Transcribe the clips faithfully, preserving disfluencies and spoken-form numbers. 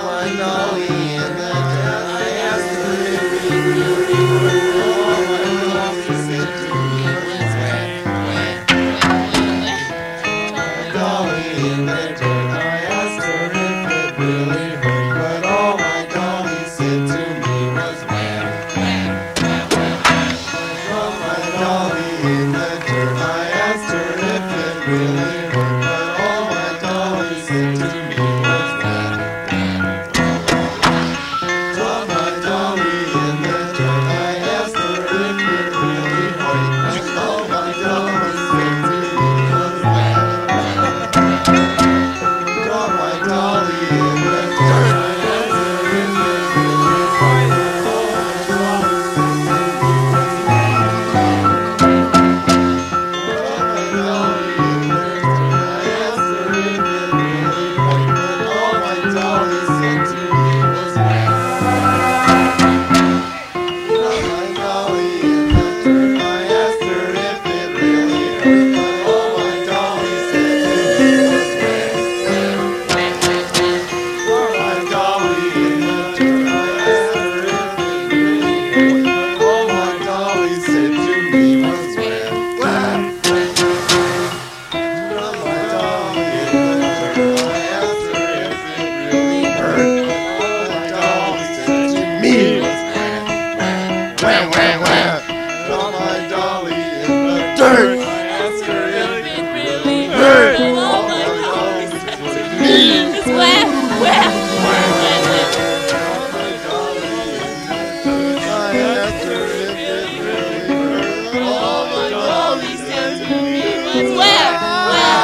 my dolly in the dirt. I asked her if it really hurt. All my dolly said to me was wet, wet, wet, wet. Dolly in the dirt. I asked her if it really hurt, but all my dolly said to me was wet, wet, wet, wet, wet. All my dolly in the dirt. I asked her if it really hurt, but all my dolly said to me was wet, wet, wet. Drop my dolly in the dirt. I asked her if it really hurt, but all my dolly said to me was wet, wet, wet. Drop my dolly in the dirt. I asked her if it really hurt, but all my dolly said to me was wet, wet, wet. Drop my dolly in the dirt. I asked her if it really hurt, but all my dolly said to me was wet, wet. Drop my dolly in the dirt. I asked her if it really hurt, but all my dolly said to me was wet, wet, wet, wet, wet. Drop my dolly in the dirt. I asked her if it really hurt, but all my dolly said to me was wet, wet, wet. Drop my dolly in the dirt. I asked her if it really hurt, but all my dolly said to me was wet, wet, wet, wet. Drop my dolly in the dirt. I asked her if it really hurt, but all my dolly said to me It's wet, wet, wet, wet, wet. Drop my dolly in the dirt. I asked her if it really hurt, but all my dolly said to me was It's wet, wet,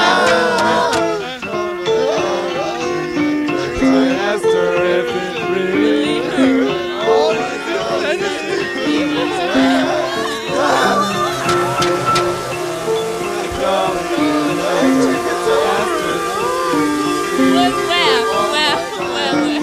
I asked her if it really hurt, but all my dolly said to me was wet, wet. Dolly in the dirt. I asked her if it wet, wet, wet, wet, wet.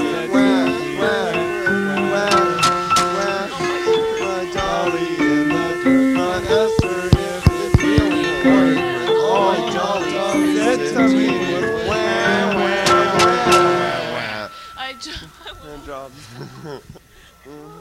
I dropped.